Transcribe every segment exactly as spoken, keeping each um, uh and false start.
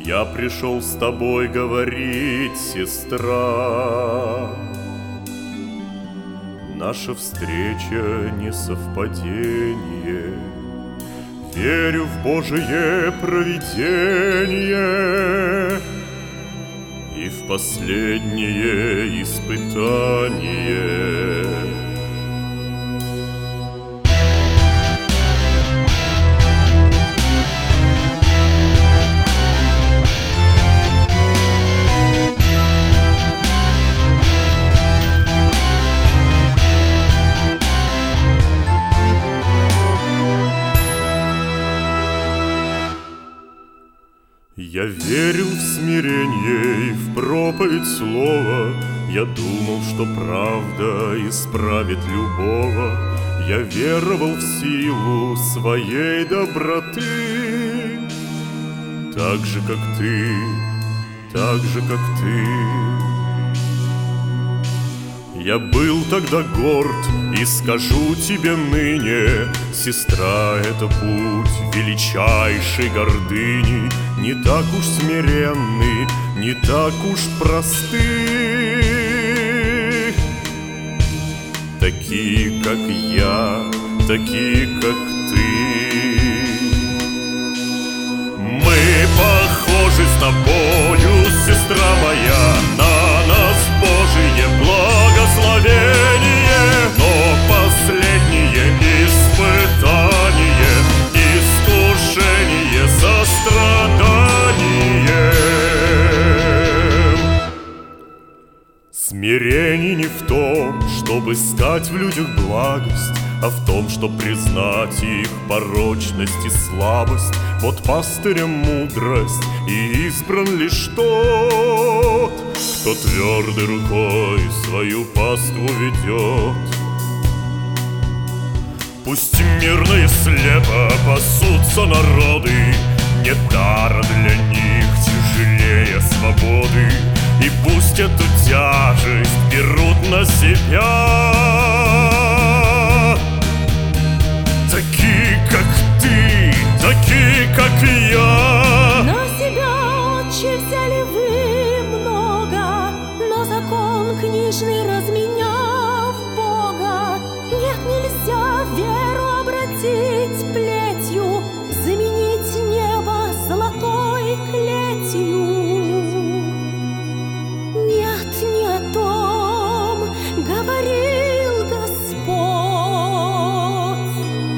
Я пришел с тобой говорить, сестра. Наша встреча не совпадение. Верю в Божие провидение и в последнее испытание. Я верил в смирение и в проповедь слова. Я думал, что правда исправит любого. Я веровал в силу своей доброты. Так же, как ты, так же, как ты. Я был тогда горд и скажу тебе ныне: сестра, это путь величайшей гордыни. Не так уж смиренный, не так уж простых, такие, как я, такие, как ты. Мы похожи с тобою, сестра моя, на нас Божие благословение. Но последнее испытание, искушение состраданием. Смирение не в том, чтобы стать в людях благость, а в том, что признать их порочность и слабость. Вот пастырям мудрость, и избран лишь тот, кто твердой рукой свою паству ведет. Пусть мирно и слепо пасутся народы, нет дара для них тяжелее свободы. И пусть эту тяжесть берут на себя такие, как ты, такие, как я. На себя отче взяли вы много, но закон книжный разменяв Бога. Нет, нельзя веру обратить плетью, заменить небо золотой клетью. Нет, не о том говорил Господь.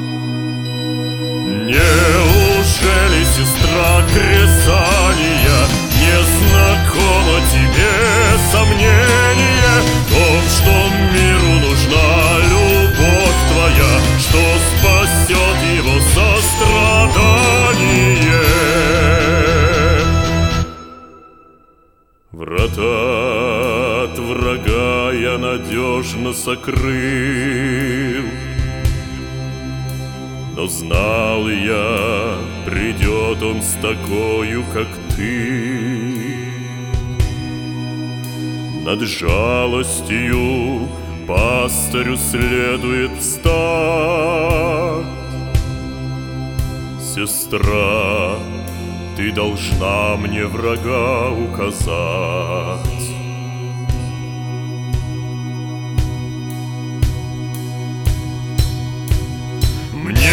Неужели, сестра, кресания не знакомо тебе сомнение в том, что миру нужна любовь твоя, что спасет его сострадание? Врата от врага я надежно сокрыл, но знал я, придет он с такою, как ты. Над жалостью пастырю следует встать. Сестра, ты должна мне врага указать.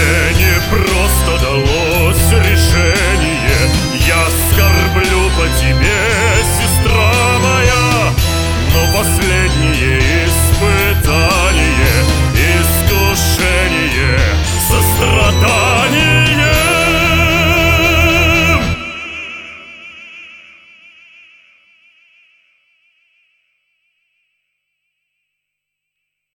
Просто далось решение, я скорблю по тебе.